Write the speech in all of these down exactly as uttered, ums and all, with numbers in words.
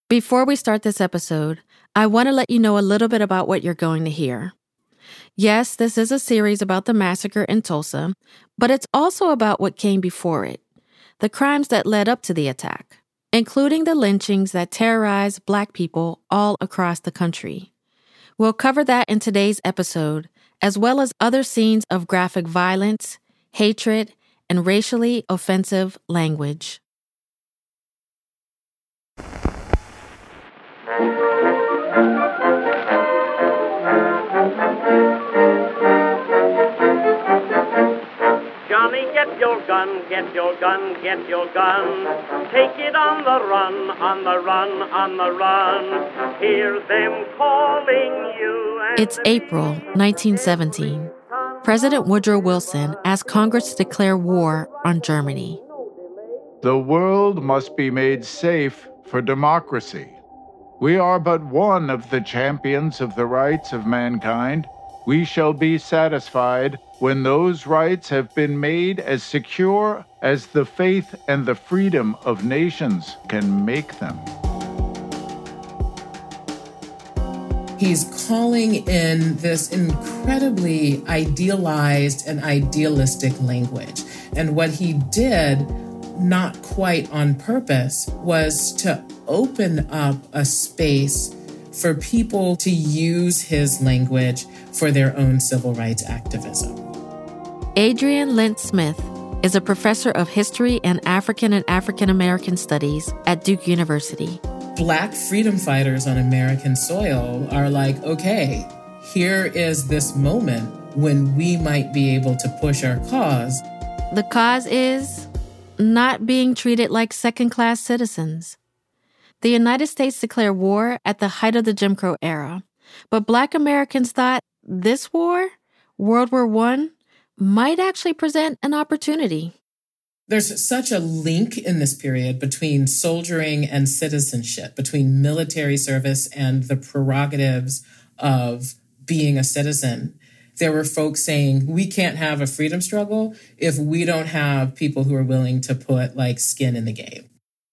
Before we start this episode, I want to let you know a little bit about what you're going to hear. Yes, this is a series about the massacre in Tulsa, but it's also about what came before it, the crimes that led up to the attack, including the lynchings that terrorized Black people all across the country. We'll cover that in today's episode, as well as other scenes of graphic violence, hatred, and racially offensive language. Johnny, get your gun, get your gun, get your gun. Take it on the run, on the run, on the run. Hear them calling you. It's April nineteen seventeen. President Woodrow Wilson asked Congress to declare war on Germany. The world must be made safe for democracy. We are but one of the champions of the rights of mankind. We shall be satisfied when those rights have been made as secure as the faith and the freedom of nations can make them. He's calling in this incredibly idealized and idealistic language. And what he did, not quite on purpose, was to open up a space for people to use his language for their own civil rights activism. Adrienne Lentz Smith is a professor of history and African and African American studies at Duke University. Black freedom fighters on American soil are like, okay, here is this moment when we might be able to push our cause. The cause is not being treated like second-class citizens. The United States declared war at the height of the Jim Crow era, but Black Americans thought this war, World War One, might actually present an opportunity. There's such a link in this period between soldiering and citizenship, between military service and the prerogatives of being a citizen. There were folks saying, we can't have a freedom struggle if we don't have people who are willing to put like skin in the game.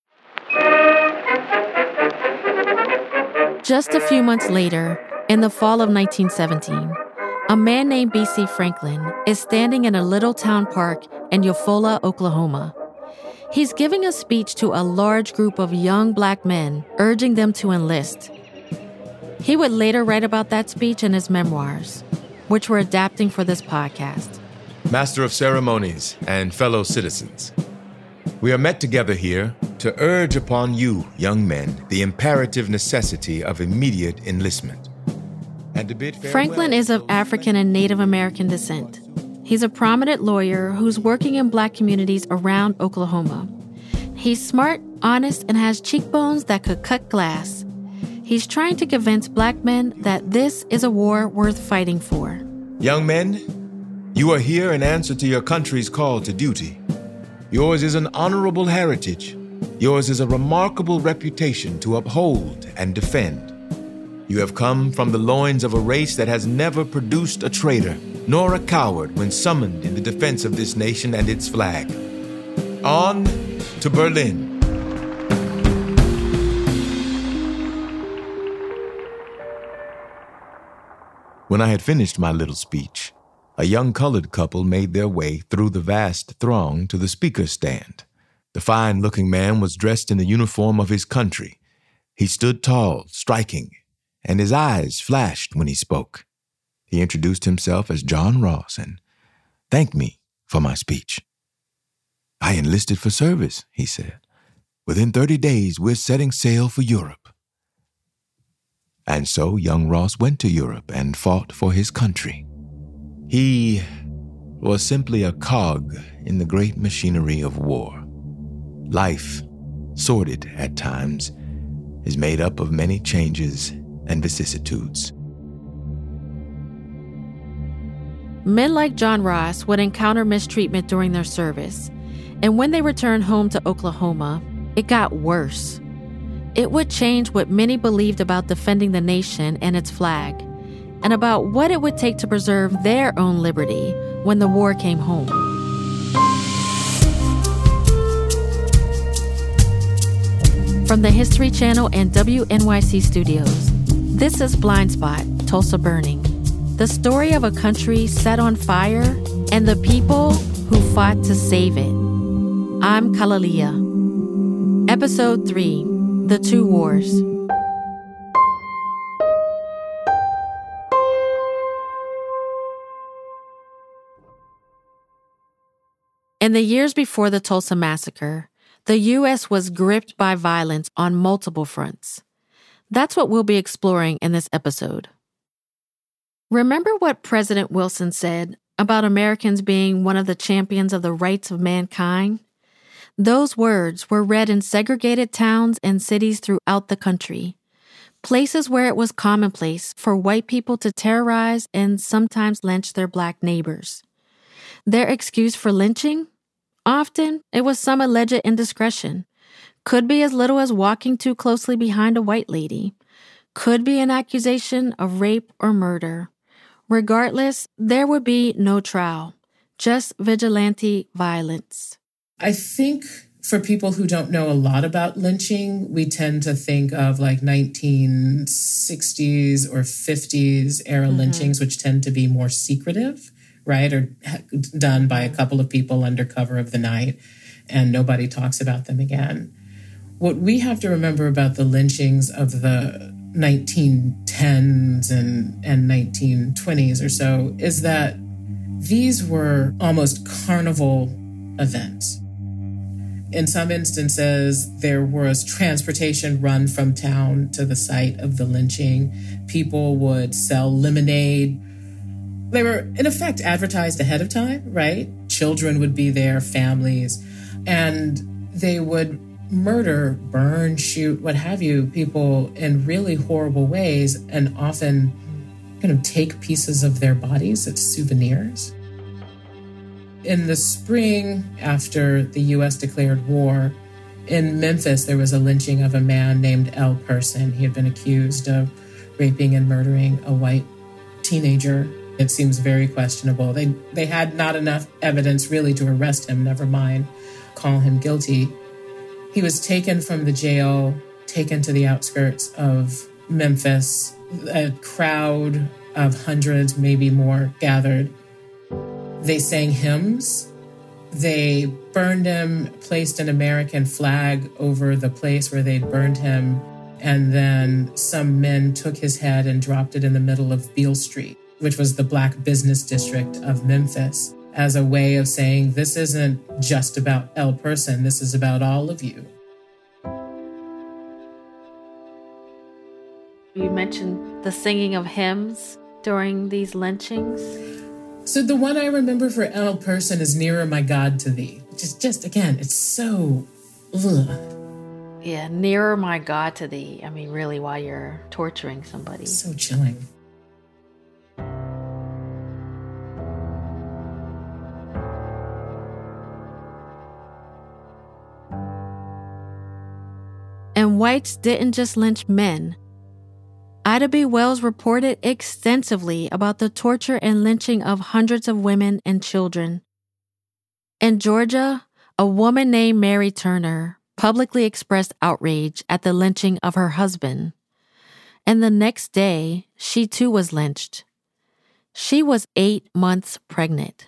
Just a few months later, in the fall of nineteen seventeen, a man named B C Franklin is standing in a little town park in Eufaula, Oklahoma. He's giving a speech to a large group of young Black men, urging them to enlist. He would later write about that speech in his memoirs, which we're adapting for this podcast. Master of ceremonies and fellow citizens, we are met together here to urge upon you, young men, the imperative necessity of immediate enlistment. And to bid Franklin is of African and Native American descent. He's a prominent lawyer who's working in Black communities around Oklahoma. He's smart, honest, and has cheekbones that could cut glass. He's trying to convince Black men that this is a war worth fighting for. Young men, you are here in answer to your country's call to duty. Yours is an honorable heritage. Yours is a remarkable reputation to uphold and defend. You have come from the loins of a race that has never produced a traitor, nor a coward when summoned in the defense of this nation and its flag. On to Berlin. When I had finished my little speech, a young colored couple made their way through the vast throng to the speaker's stand. The fine-looking man was dressed in the uniform of his country. He stood tall, striking, and his eyes flashed when he spoke. He introduced himself as John Ross and thanked me for my speech. I enlisted for service, he said. Within thirty days, we're setting sail for Europe. And so young Ross went to Europe and fought for his country. He was simply a cog in the great machinery of war. Life, sordid at times, is made up of many changes and vicissitudes. Men like John Ross would encounter mistreatment during their service, and when they returned home to Oklahoma, it got worse. It would change what many believed about defending the nation and its flag, and about what it would take to preserve their own liberty when the war came home. From the History Channel and W N Y C studios, this is Blind Spot, Tulsa Burning, the story of a country set on fire and the people who fought to save it. I'm Kalalia. Episode three, The Two Wars. In the years before the Tulsa Massacre, the U S was gripped by violence on multiple fronts. That's what we'll be exploring in this episode. Remember what President Wilson said about Americans being one of the champions of the rights of mankind? Those words were read in segregated towns and cities throughout the country, places where it was commonplace for white people to terrorize and sometimes lynch their black neighbors. Their excuse for lynching? Often, it was some alleged indiscretion. Could be as little as walking too closely behind a white lady. Could be an accusation of rape or murder. Regardless, there would be no trial, just vigilante violence. I think for people who don't know a lot about lynching, we tend to think of like nineteen sixties or fifties era mm-hmm. lynchings, which tend to be more secretive, right? Or done by a couple of people under cover of the night, and nobody talks about them again. What we have to remember about the lynchings of the nineteen tens and, and nineteen twenties or so is that these were almost carnival events. In some instances, there was transportation run from town to the site of the lynching. People would sell lemonade. They were, in effect, advertised ahead of time, right? Children would be there, families, and they would murder, burn, shoot, what have you, people in really horrible ways, and often kind of take pieces of their bodies as souvenirs. In the spring, after the U S declared war, in Memphis, there was a lynching of a man named L. Person. He had been accused of raping and murdering a white teenager. It seems very questionable. They they had not enough evidence really to arrest him, never mind call him guilty. He was taken from the jail, taken to the outskirts of Memphis. A crowd of hundreds, maybe more, gathered. They sang hymns. They burned him, placed an American flag over the place where they'd burned him, and then some men took his head and dropped it in the middle of Beale Street, which was the black business district of Memphis, as a way of saying, this isn't just about L. Person, this is about all of you. You mentioned the singing of hymns during these lynchings. So the one I remember for L. Person is Nearer My God to Thee, which is just, again, it's so, ugh. Yeah, Nearer My God to Thee. I mean, really, while you're torturing somebody. So chilling. And whites didn't just lynch men. Ida B. Wells reported extensively about the torture and lynching of hundreds of women and children. In Georgia, a woman named Mary Turner publicly expressed outrage at the lynching of her husband. And the next day, she too was lynched. She was eight months pregnant.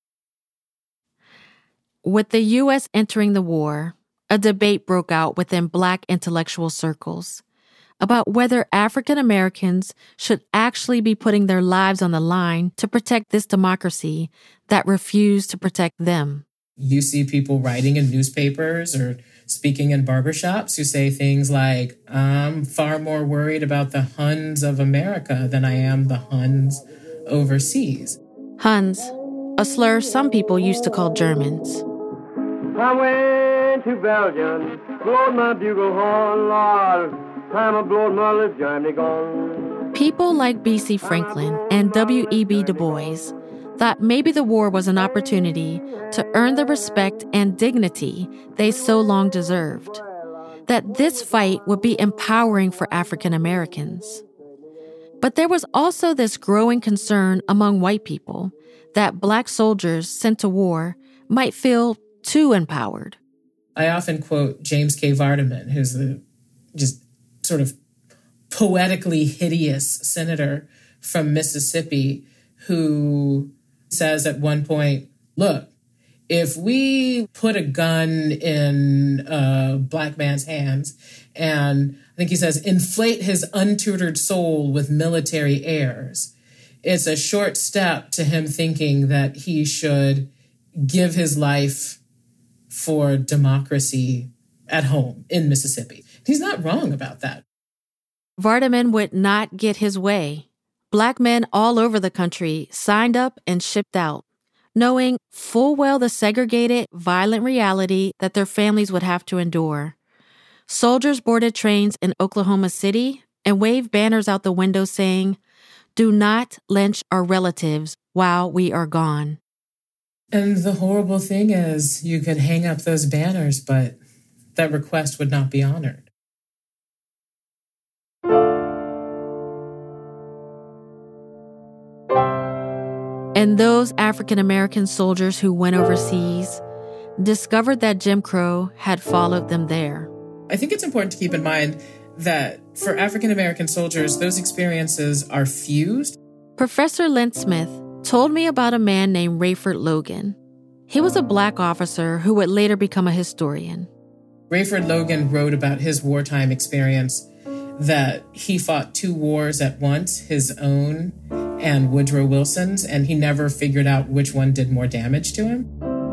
With the U S entering the war, a debate broke out within Black intellectual circles about whether African Americans should actually be putting their lives on the line to protect this democracy that refused to protect them. You see people writing in newspapers or speaking in barbershops who say things like, I'm far more worried about the Huns of America than I am the Huns overseas. Huns, a slur some people used to call Germans. I went to Belgium, blowed my bugle horn, Lord. Time I blowed my left Germany gone. People like B C Franklin and W E B Du Bois thought maybe the war was an opportunity to earn the respect and dignity they so long deserved, that this fight would be empowering for African Americans. But there was also this growing concern among white people that Black soldiers sent to war might feel too empowered. I often quote James K. Vardaman, who's the just sort of poetically hideous senator from Mississippi who says at one point, look, if we put a gun in a black man's hands and I think he says, inflate his untutored soul with military airs, it's a short step to him thinking that he should give his life for democracy at home in Mississippi. He's not wrong about that. Vardaman would not get his way. Black men all over the country signed up and shipped out, knowing full well the segregated, violent reality that their families would have to endure. Soldiers boarded trains in Oklahoma City and waved banners out the window saying, "Do not lynch our relatives while we are gone." And the horrible thing is, you could hang up those banners, but that request would not be honored. And those African-American soldiers who went overseas discovered that Jim Crow had followed them there. I think it's important to keep in mind that for African-American soldiers, those experiences are fused. Professor Lynn Smith told me about a man named Rayford Logan. He was a Black officer who would later become a historian. Rayford Logan wrote about his wartime experience that he fought two wars at once, his own and Woodrow Wilson's, and he never figured out which one did more damage to him.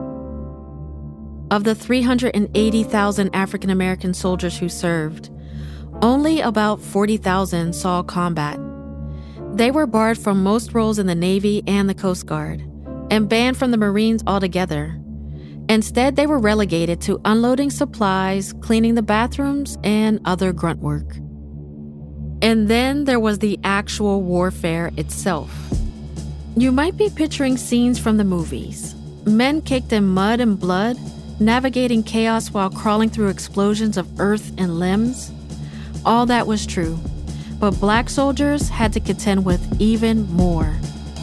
Of the three hundred eighty thousand African American soldiers who served, only about forty thousand saw combat. They were barred from most roles in the Navy and the Coast Guard, and banned from the Marines altogether. Instead, they were relegated to unloading supplies, cleaning the bathrooms, and other grunt work. And then there was the actual warfare itself. You might be picturing scenes from the movies. Men caked in mud and blood, navigating chaos while crawling through explosions of earth and limbs. All that was true, but Black soldiers had to contend with even more.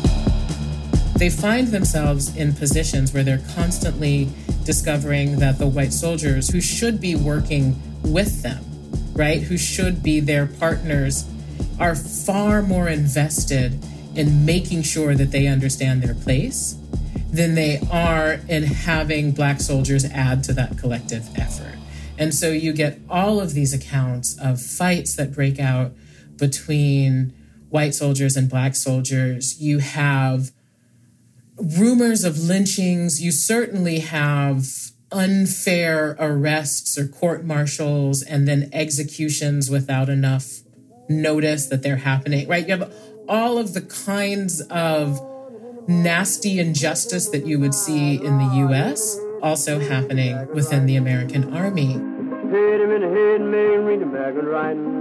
They find themselves in positions where they're constantly discovering that the white soldiers who should be working with them, right, who should be their partners, are far more invested in making sure that they understand their place than they are in having Black soldiers add to that collective effort. And so you get all of these accounts of fights that break out between white soldiers and Black soldiers. You have rumors of lynchings. You certainly have unfair arrests or court-martials and then executions without enough notice that they're happening, right? You have all of the kinds of nasty injustice that you would see in the U S also happening within the American Army. Hit him in the head, man, read him back and riding.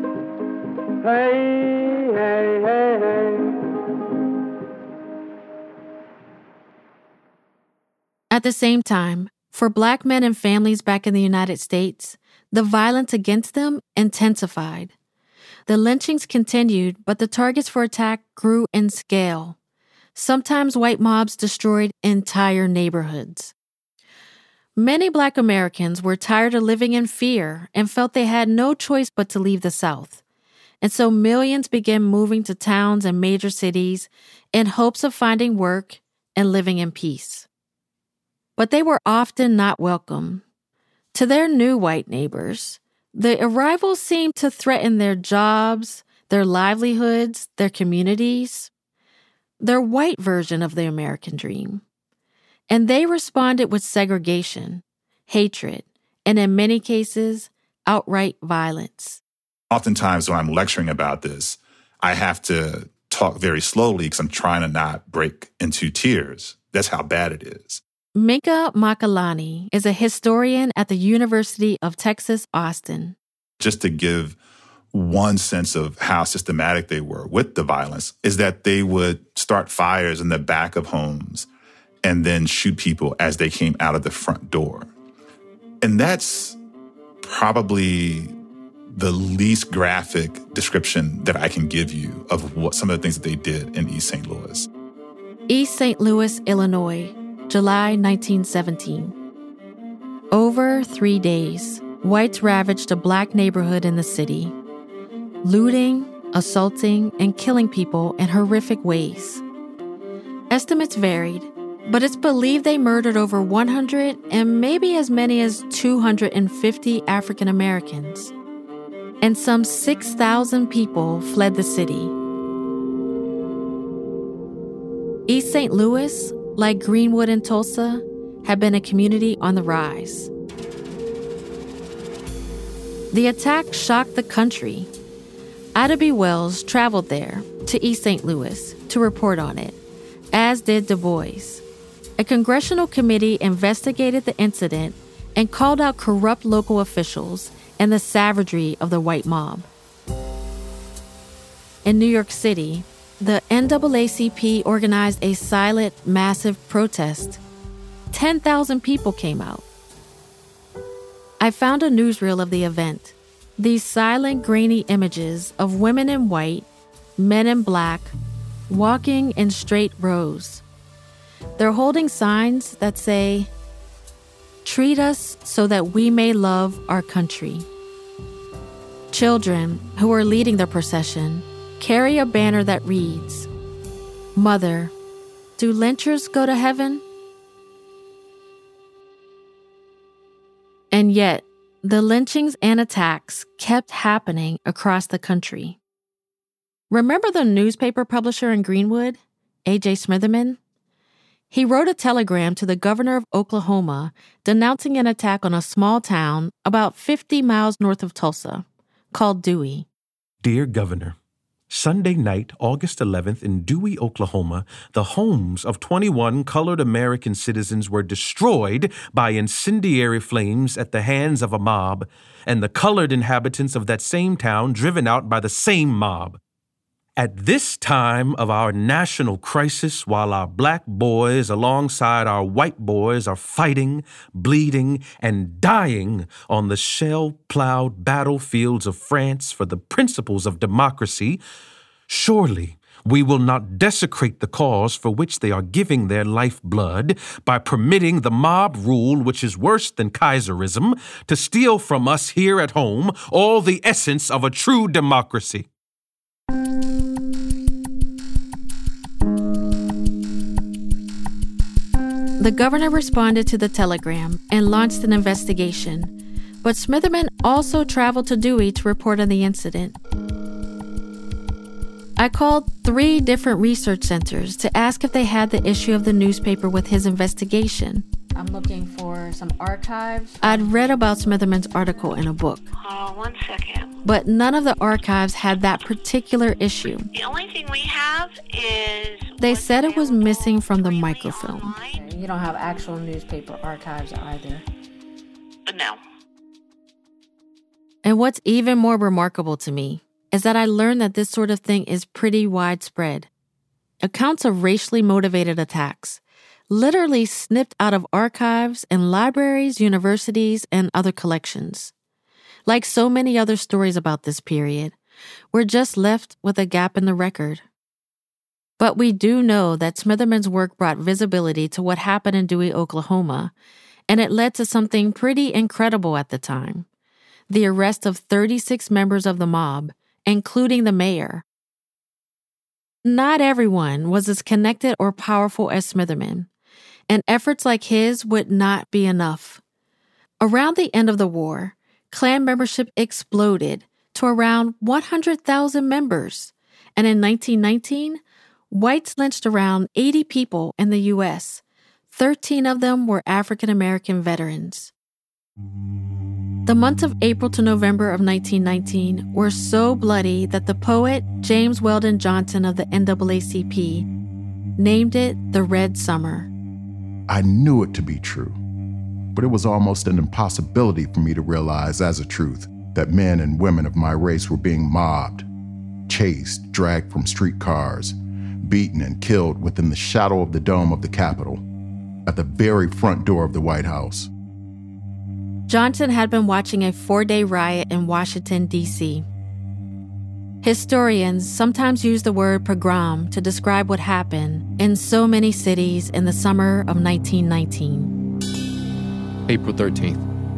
Hey, hey, hey, hey. At the same time, for Black men and families back in the United States, the violence against them intensified. The lynchings continued, but the targets for attack grew in scale. Sometimes white mobs destroyed entire neighborhoods. Many Black Americans were tired of living in fear and felt they had no choice but to leave the South. And so millions began moving to towns and major cities in hopes of finding work and living in peace. But they were often not welcome. To their new white neighbors, the arrivals seemed to threaten their jobs, their livelihoods, their communities, their white version of the American dream. And they responded with segregation, hatred, and in many cases, outright violence. Oftentimes when I'm lecturing about this, I have to talk very slowly because I'm trying to not break into tears. That's how bad it is. Minka Makalani is a historian at the University of Texas, Austin. Just to give one sense of how systematic they were with the violence is that they would start fires in the back of homes and then shoot people as they came out of the front door. And that's probably the least graphic description that I can give you of what some of the things that they did in East Saint Louis. East Saint Louis, Illinois, July nineteen seventeen. Over three days, whites ravaged a black neighborhood in the city, looting, assaulting, and killing people in horrific ways. Estimates varied, but it's believed they murdered over one hundred and maybe as many as two hundred fifty African Americans. And some six thousand people fled the city. East Saint Louis, like Greenwood and Tulsa, had been a community on the rise. The attack shocked the country. Ida B. Wells traveled there to East Saint Louis to report on it, as did Du Bois. A congressional committee investigated the incident and called out corrupt local officials and the savagery of the white mob. In New York City, the N double A C P organized a silent, massive protest. ten thousand people came out. I found a newsreel of the event. These silent, grainy images of women in white, men in black, walking in straight rows. They're holding signs that say, "Treat us so that we may love our country." Children, who are leading the procession, carry a banner that reads, "Mother, do lynchers go to heaven?" And yet, the lynchings and attacks kept happening across the country. Remember the newspaper publisher in Greenwood, A J Smitherman? He wrote a telegram to the governor of Oklahoma denouncing an attack on a small town about fifty miles north of Tulsa, called Dewey. Dear Governor, Sunday night, August eleventh, in Dewey, Oklahoma, the homes of twenty-one colored American citizens were destroyed by incendiary flames at the hands of a mob, and the colored inhabitants of that same town driven out by the same mob. At this time of our national crisis, while our black boys alongside our white boys are fighting, bleeding, and dying on the shell-plowed battlefields of France for the principles of democracy, surely we will not desecrate the cause for which they are giving their lifeblood by permitting the mob rule, which is worse than Kaiserism, to steal from us here at home all the essence of a true democracy. The governor responded to the telegram and launched an investigation, but Smitherman also traveled to Dewey to report on the incident. I called three different research centers to ask if they had the issue of the newspaper with his investigation. I'm looking for some archives. I'd read about Smitherman's article in a book. Oh, one second. But none of the archives had that particular issue. The only thing we have is... They said it was missing from the microfilm. Online. You don't have actual newspaper archives either. No. And what's even more remarkable to me is that I learned that this sort of thing is pretty widespread. Accounts of racially motivated attacks, literally snipped out of archives in libraries, universities, and other collections. Like so many other stories about this period, we're just left with a gap in the record. But we do know that Smitherman's work brought visibility to what happened in Dewey, Oklahoma, and it led to something pretty incredible at the time: the arrest of thirty-six members of the mob, including the mayor. Not everyone was as connected or powerful as Smitherman, and efforts like his would not be enough. Around the end of the war, Klan membership exploded to around one hundred thousand members, and in nineteen nineteen, whites lynched around eighty people in the U S. thirteen of them were African American veterans. The months of April to November of nineteen nineteen were so bloody that the poet James Weldon Johnson of the N double A C P named it the Red Summer. I knew it to be true, but it was almost an impossibility for me to realize as a truth that men and women of my race were being mobbed, chased, dragged from streetcars, beaten and killed within the shadow of the dome of the Capitol, at the very front door of the White House. Johnson had been watching a four-day riot in Washington, D C Historians sometimes use the word pogrom to describe what happened in so many cities in the summer of nineteen nineteen. April thirteenth,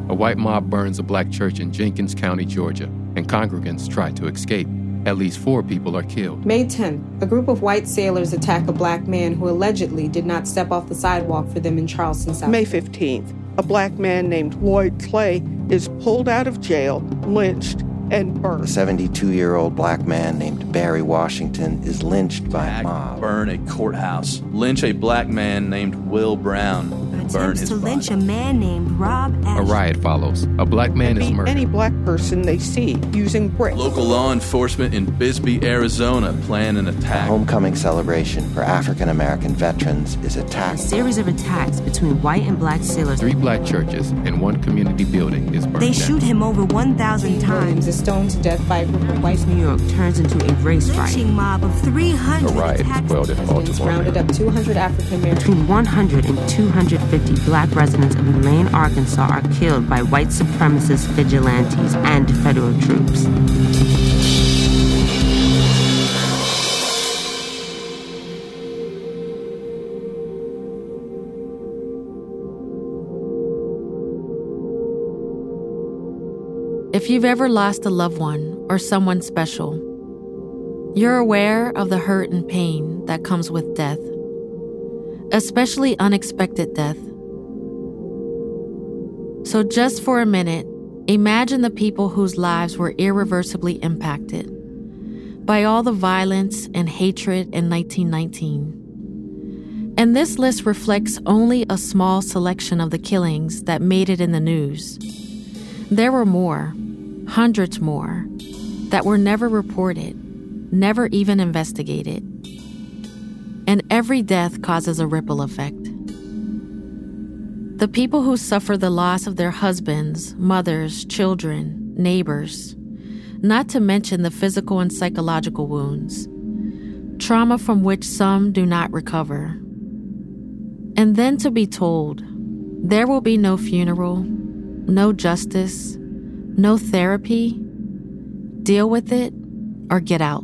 A white mob burns a black church in Jenkins County, Georgia, and congregants try to escape. At least four people are killed. May tenth, a group of white sailors attack a black man who allegedly did not step off the sidewalk for them in Charleston, South May fifteenth, a black man named Lloyd Clay is pulled out of jail, lynched, and burned. A seventy-two-year-old black man named Barry Washington is lynched by a mob. Burn a courthouse. Lynch a black man named Will Brown. Burn his to body. lynch a man named Rob A riot follows. A black man is murdered. Any black person they see using bricks. Local law enforcement in Bisbee, Arizona plan an A attack. homecoming celebration for African-American veterans is attacked. A series of attacks between white and black sailors. Three black churches and one community building is burned They down. shoot him over one thousand times. is stoned to death by a group of white New York turns into a race riot. Lynching mob of three hundred. A riot is quelled in Baltimore. rounded up two hundred African Americans. Between one hundred and two hundred fifty black residents of Elaine, Arkansas are killed by white supremacist vigilantes and federal troops. If you've ever lost a loved one or someone special, you're aware of the hurt and pain that comes with death, especially unexpected death. So just for a minute, imagine the people whose lives were irreversibly impacted by all the violence and hatred in nineteen nineteen. And this list reflects only a small selection of the killings that made it in the news. There were more, hundreds more, that were never reported, never even investigated. And every death causes a ripple effect. The people who suffer the loss of their husbands, mothers, children, neighbors, not to mention the physical and psychological wounds, trauma from which some do not recover. And then to be told, there will be no funeral, no justice, no therapy, deal with it, or get out.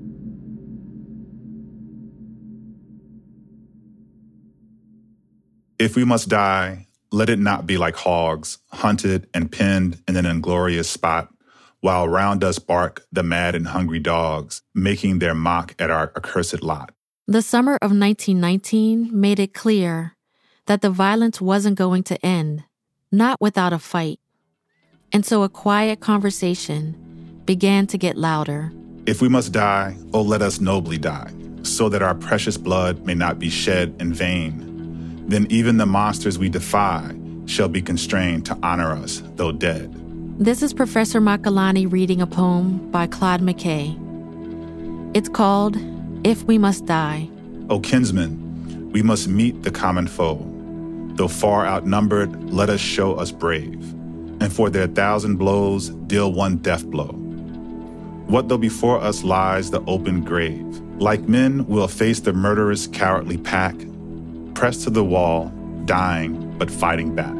If we must die, let it not be like hogs, hunted and pinned in an inglorious spot, while round us bark the mad and hungry dogs, making their mock at our accursed lot. The summer of nineteen nineteen made it clear that the violence wasn't going to end, not without a fight. And so a quiet conversation began to get louder. If we must die, oh, let us nobly die, so that our precious blood may not be shed in vain. Then even the monsters we defy shall be constrained to honor us, though dead. This is Professor Makalani reading a poem by Claude McKay. It's called If We Must Die. O kinsmen, we must meet the common foe. Though far outnumbered, let us show us brave, and for their thousand blows deal one death blow. What though before us lies the open grave? Like men, we'll face the murderous, cowardly pack, pressed to the wall, dying but fighting back.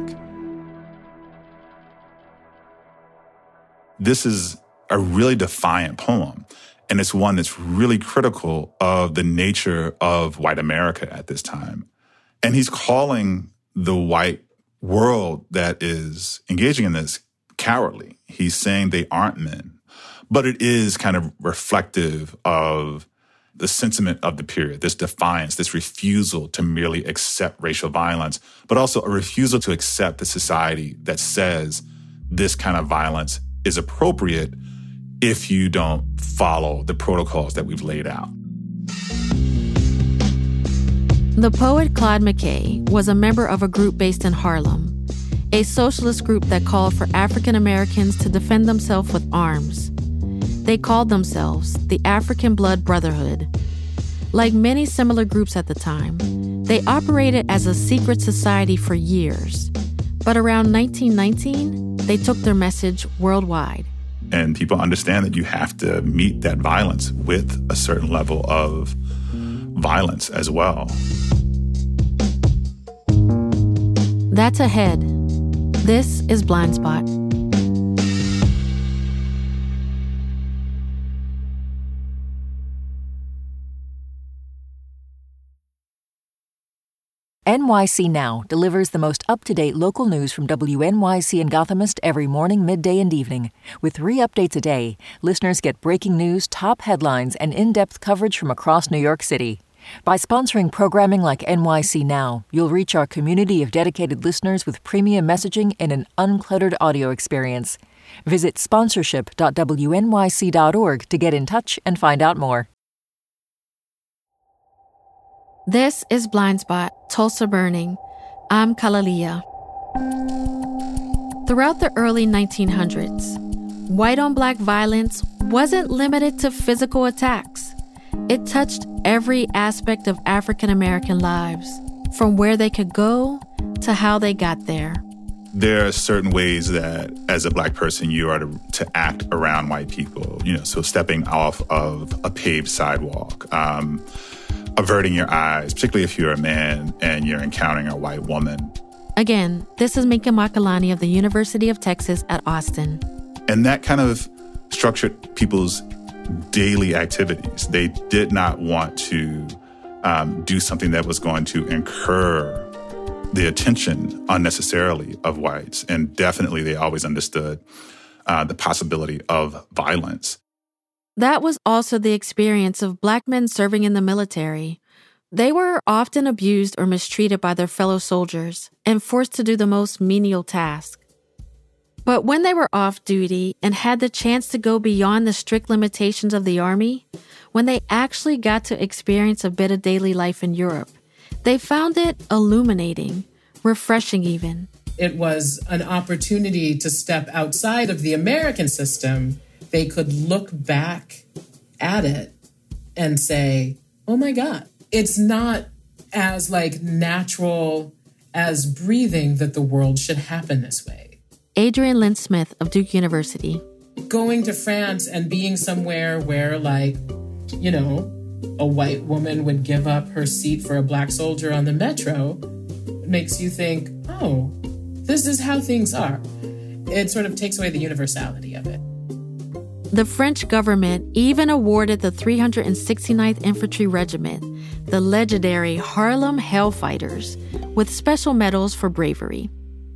This is a really defiant poem, and it's one that's really critical of the nature of white America at this time. And he's calling the white world that is engaging in this cowardly. He's saying they aren't men. But it is kind of reflective of the sentiment of the period, this defiance, this refusal to merely accept racial violence, but also a refusal to accept the society that says this kind of violence is appropriate if you don't follow the protocols that we've laid out. The poet Claude McKay was a member of a group based in Harlem, a socialist group that called for African Americans to defend themselves with arms. They called themselves the African Blood Brotherhood. Like many similar groups at the time, they operated as a secret society for years. But around nineteen nineteen, they took their message worldwide. And people understand that you have to meet that violence with a certain level of violence as well. That's ahead. This is Blind Spot. N Y C Now delivers the most up-to-date local news from W N Y C and Gothamist every morning, midday, and evening. With three updates a day, listeners get breaking news, top headlines, and in-depth coverage from across New York City. By sponsoring programming like N Y C Now, you'll reach our community of dedicated listeners with premium messaging and an uncluttered audio experience. Visit sponsorship dot W N Y C dot org to get in touch and find out more. This is Blind Spot, Tulsa Burning. I'm Kalalia. Throughout the early nineteen hundreds, white-on-black violence wasn't limited to physical attacks. It touched every aspect of African American lives, from where they could go to how they got there. There are certain ways that, as a Black person, you are to, to act around white people. You know, so stepping off of a paved sidewalk, um, averting your eyes, particularly if you're a man and you're encountering a white woman. Again, this is Minka Makalani of the University of Texas at Austin. And that kind of structured people's daily activities. They did not want to um, do something that was going to incur the attention unnecessarily of whites. And definitely they always understood uh, the possibility of violence. That was also the experience of Black men serving in the military. They were often abused or mistreated by their fellow soldiers and forced to do the most menial tasks. But when they were off duty and had the chance to go beyond the strict limitations of the Army, when they actually got to experience a bit of daily life in Europe, they found it illuminating, refreshing even. It was an opportunity to step outside of the American system. They could look back at it and say, oh my God, it's not as like natural as breathing that the world should happen this way. Adrienne Lynn Smith of Duke University. Going to France and being somewhere where, like, you know, a white woman would give up her seat for a Black soldier on the metro makes you think, oh, this is how things are. It sort of takes away the universality of it. The French government even awarded the three hundred sixty-ninth Infantry Regiment, the legendary Harlem Hellfighters, with special medals for bravery.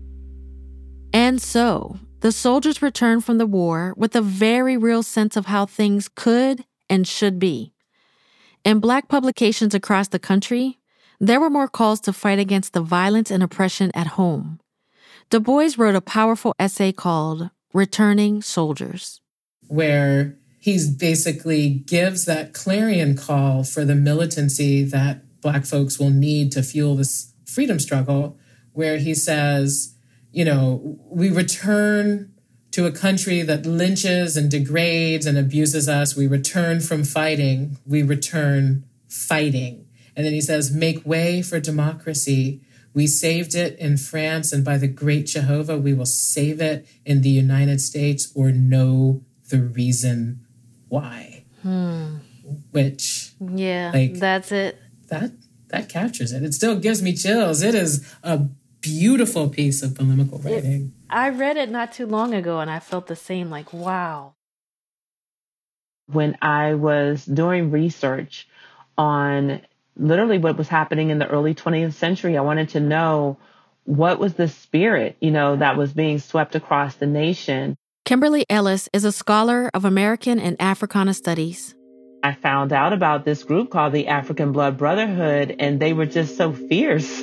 And so, the soldiers returned from the war with a very real sense of how things could and should be. In Black publications across the country, there were more calls to fight against the violence and oppression at home. Du Bois wrote a powerful essay called Returning Soldiers, where he basically gives that clarion call for the militancy that Black folks will need to fuel this freedom struggle, where he says, you know, we return to a country that lynches and degrades and abuses us. We return from fighting. We return fighting. And then he says, make way for democracy. We saved it in France, and by the great Jehovah, we will save it in the United States or know the reason why. Hmm. Which, yeah, like, that's it. That that captures it. It still gives me chills. It is a beautiful piece of polemical writing. It, I read it not too long ago, and I felt the same, like, wow. When I was doing research on literally what was happening in the early twentieth century, I wanted to know what was the spirit, you know, that was being swept across the nation. Kimberly Ellis is a scholar of American and Africana studies. I found out about this group called the African Blood Brotherhood, and they were just so fierce.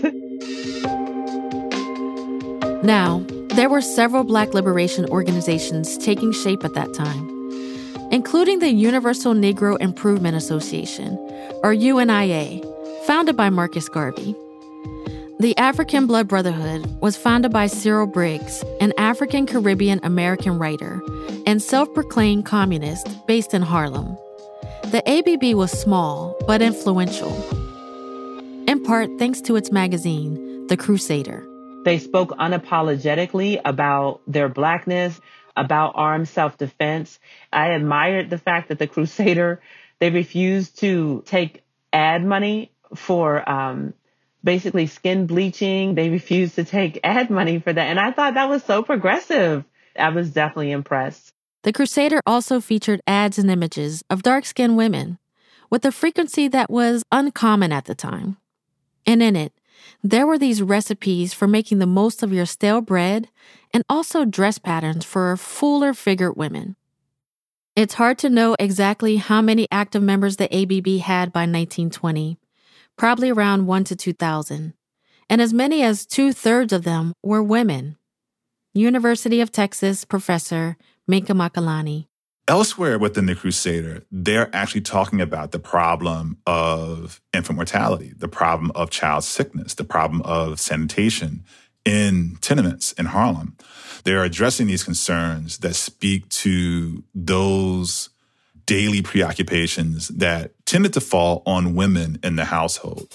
Now, there were several Black liberation organizations taking shape at that time, including the Universal Negro Improvement Association, or U N I A, founded by Marcus Garvey. The African Blood Brotherhood was founded by Cyril Briggs, an African-Caribbean-American writer and self-proclaimed communist based in Harlem. The A B B was small but influential, in part thanks to its magazine, The Crusader. They spoke unapologetically about their Blackness, about armed self-defense. I admired the fact that The Crusader, they refused to take ad money for um, basically skin bleaching. They refused to take ad money for that. And I thought that was so progressive. I was definitely impressed. The Crusader also featured ads and images of dark-skinned women with a frequency that was uncommon at the time. And in it, there were these recipes for making the most of your stale bread and also dress patterns for fuller-figured women. It's hard to know exactly how many active members the A B B had by nineteen twenty, probably around one to two thousand, and as many as two-thirds of them were women. University of Texas professor Minka Makalani. Elsewhere within the Crusader, they're actually talking about the problem of infant mortality, the problem of child sickness, the problem of sanitation in tenements in Harlem. They're addressing these concerns that speak to those daily preoccupations that tended to fall on women in the household.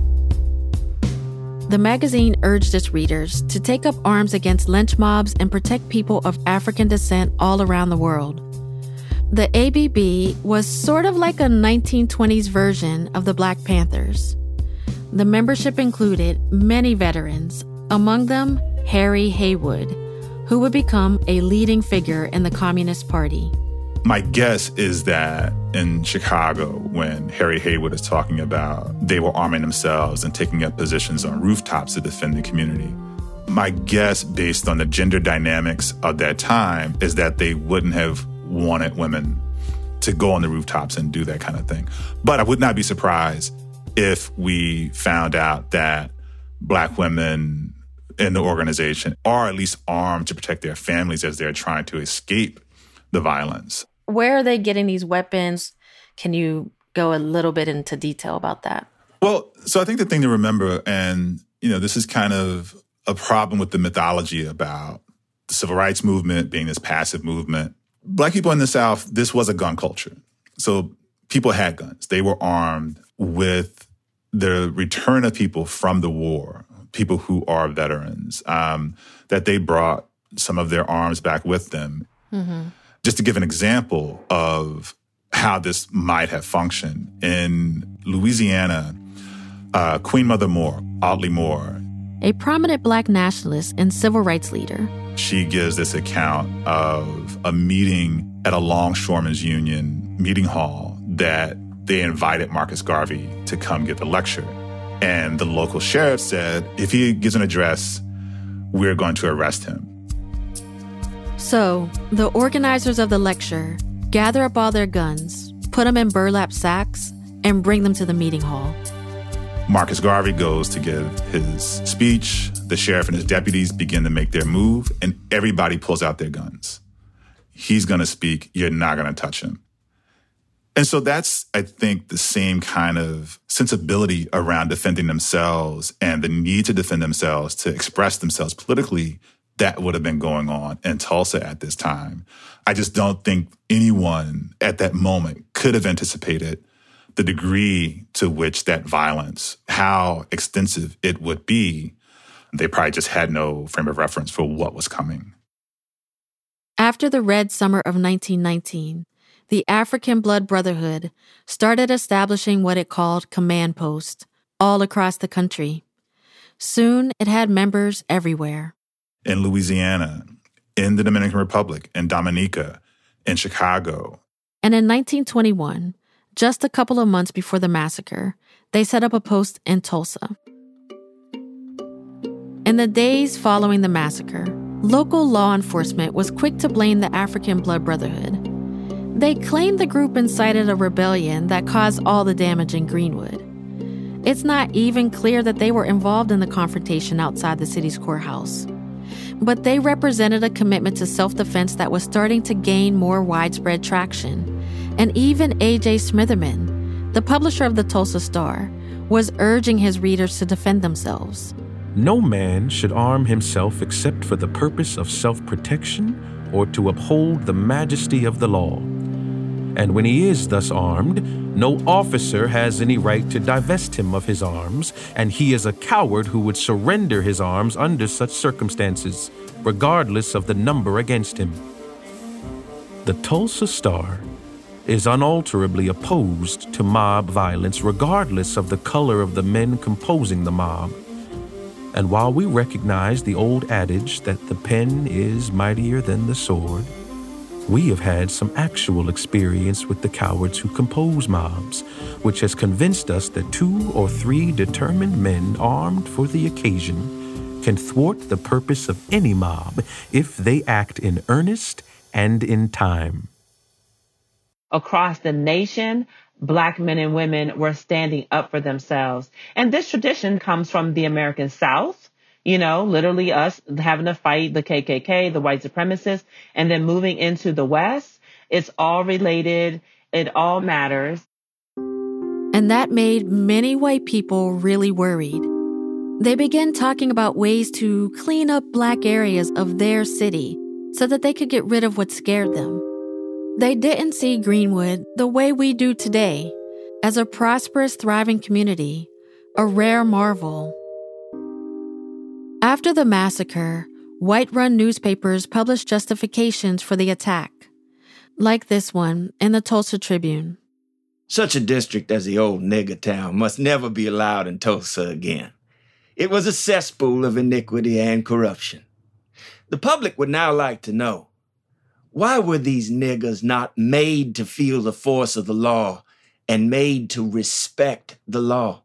The magazine urged its readers to take up arms against lynch mobs and protect people of African descent all around the world. The A B B was sort of like a nineteen twenties version of the Black Panthers. The membership included many veterans, among them Harry Haywood, who would become a leading figure in the Communist Party. My guess is that in Chicago, when Harry Haywood is talking about they were arming themselves and taking up positions on rooftops to defend the community, my guess, based on the gender dynamics of that time, is that they wouldn't have wanted women to go on the rooftops and do that kind of thing. But I would not be surprised if we found out that Black women in the organization are at least armed to protect their families as they're trying to escape the violence. Where are they getting these weapons? Can you go a little bit into detail about that? Well, so I think the thing to remember, and, you know, this is kind of a problem with the mythology about the civil rights movement being this passive movement. Black people in the South, this was a gun culture. So people had guns. They were armed. With the return of people from the war, people who are veterans, um, that they brought some of their arms back with them. Mm-hmm. Just to give an example of how this might have functioned, in Louisiana, uh, Queen Mother Moore, Audley Moore, a prominent Black nationalist and civil rights leader, she gives this account of a meeting at a longshoremen's union meeting hall that they invited Marcus Garvey to come give the lecture. And the local sheriff said, if he gives an address, we're going to arrest him. So the organizers of the lecture gather up all their guns, put them in burlap sacks, and bring them to the meeting hall. Marcus Garvey goes to give his speech. The sheriff and his deputies begin to make their move, and everybody pulls out their guns. He's going to speak. You're not going to touch him. And so that's, I think, the same kind of sensibility around defending themselves and the need to defend themselves, to express themselves politically, that would have been going on in Tulsa at this time. I just don't think anyone at that moment could have anticipated the degree to which that violence, how extensive it would be. They probably just had no frame of reference for what was coming. After the Red Summer of nineteen nineteen, the African Blood Brotherhood started establishing what it called command posts all across the country. Soon, it had members everywhere. In Louisiana, in the Dominican Republic, in Dominica, in Chicago. And in nineteen twenty-one, just a couple of months before the massacre, they set up a post in Tulsa. In the days following the massacre, local law enforcement was quick to blame the African Blood Brotherhood. They claimed the group incited a rebellion that caused all the damage in Greenwood. It's not even clear that they were involved in the confrontation outside the city's courthouse. But they represented a commitment to self-defense that was starting to gain more widespread traction. And even A J Smitherman, the publisher of the Tulsa Star, was urging his readers to defend themselves. No man should arm himself except for the purpose of self-protection or to uphold the majesty of the law. And when he is thus armed, no officer has any right to divest him of his arms, and he is a coward who would surrender his arms under such circumstances, regardless of the number against him. The Tulsa Star is unalterably opposed to mob violence, regardless of the color of the men composing the mob. And while we recognize the old adage that the pen is mightier than the sword, We have had some actual experience with the cowards who compose mobs, which has convinced us that two or three determined men armed for the occasion can thwart the purpose of any mob if they act in earnest and in time. Across the nation, Black men and women were standing up for themselves. And this tradition comes from the American South, you know, literally us having to fight the K K K, the white supremacists, and then moving into the West. It's all related. It all matters. And that made many white people really worried. They began talking about ways to clean up Black areas of their city so that they could get rid of what scared them. They didn't see Greenwood the way we do today, as a prosperous, thriving community, a rare marvel. After the massacre, white-run newspapers published justifications for the attack, like this one in the Tulsa Tribune. Such a district as the old nigger town must never be allowed in Tulsa again. It was a cesspool of iniquity and corruption. The public would now like to know, why were these niggers not made to feel the force of the law and made to respect the law?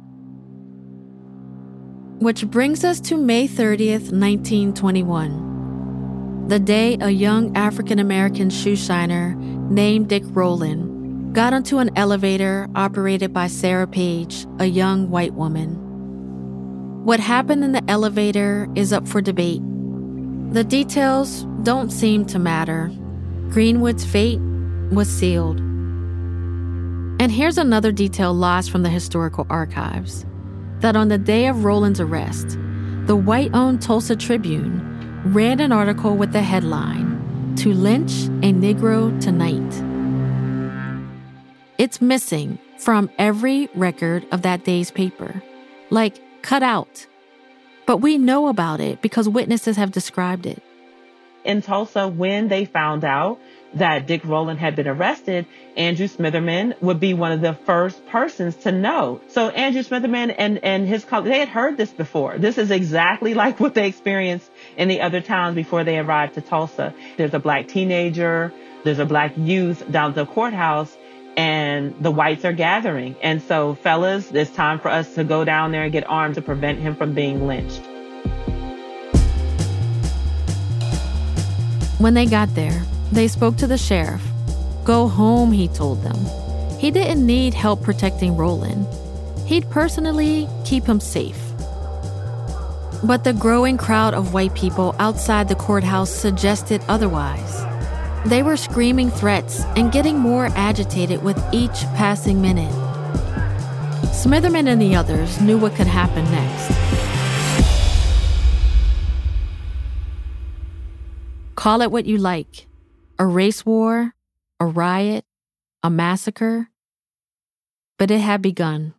Which brings us to May thirtieth, nineteen twenty-one, the day a young African-American shoe shiner named Dick Rowland got onto an elevator operated by Sarah Page, a young white woman. What happened in the elevator is up for debate. The details don't seem to matter. Greenwood's fate was sealed. And here's another detail lost from the historical archives, that on the day of Rowland's arrest, the white-owned Tulsa Tribune ran an article with the headline, "To Lynch a Negro Tonight." It's missing from every record of that day's paper, like cut out. But we know about it because witnesses have described it. In Tulsa, when they found out that Dick Rowland had been arrested, Andrew Smitherman would be one of the first persons to know. So Andrew Smitherman and, and his colleagues, they had heard this before. This is exactly like what they experienced in the other towns before they arrived to Tulsa. There's a Black teenager, there's a Black youth down at the courthouse, and the whites are gathering. And so, fellas, it's time for us to go down there and get armed to prevent him from being lynched. When they got there, they spoke to the sheriff. Go home, he told them. He didn't need help protecting Rowland. He'd personally keep him safe. But the growing crowd of white people outside the courthouse suggested otherwise. They were screaming threats and getting more agitated with each passing minute. Smitherman and the others knew what could happen next. Call it what you like. A race war, a riot, a massacre. But it had begun.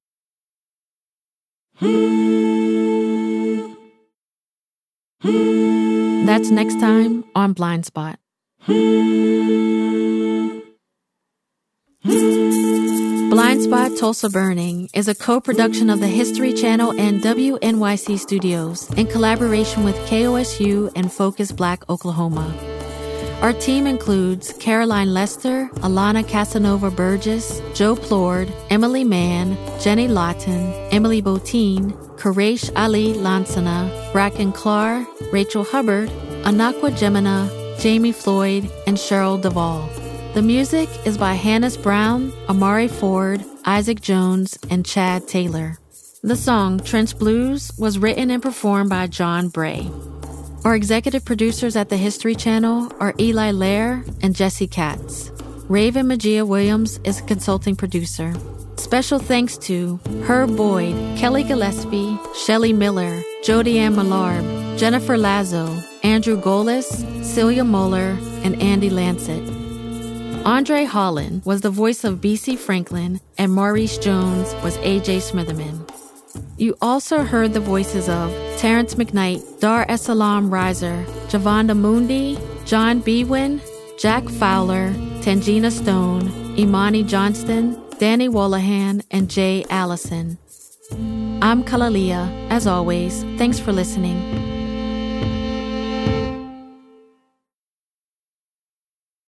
That's next time on Blind Spot. Blind Spot Tulsa Burning is a co-production of the History Channel and W N Y C Studios in collaboration with K O S U and Focus Black Oklahoma. Our team includes Caroline Lester, Alana Casanova Burgess, Joe Plord, Emily Mann, Jenny Lawton, Emily Botine, Quresh Ali Lansana, Bracken Clark, Rachel Hubbard, Anakwa Gemina, Jamie Floyd, and Cheryl Duvall. The music is by Hannes Brown, Amari Ford, Isaac Jones, and Chad Taylor. The song Trench Blues was written and performed by John Bray. Our executive producers at the History Channel are Eli Lair and Jesse Katz. Raven Magia Williams is a consulting producer. Special thanks to Herb Boyd, Kelly Gillespie, Shelley Miller, Jody Ann Millarb, Jennifer Lazo, Andrew Golis, Celia Moeller, and Andy Lancet. Andre Holland was the voice of B C Franklin, and Maurice Jones was A J Smitherman. You also heard the voices of Terrence McKnight, Dar es Salaam Riser, Javonda Mundi, John Bewin, Jack Fowler, Tangina Stone, Imani Johnston, Danny Wollahan, and Jay Allison. I'm Kalalia. As always, thanks for listening.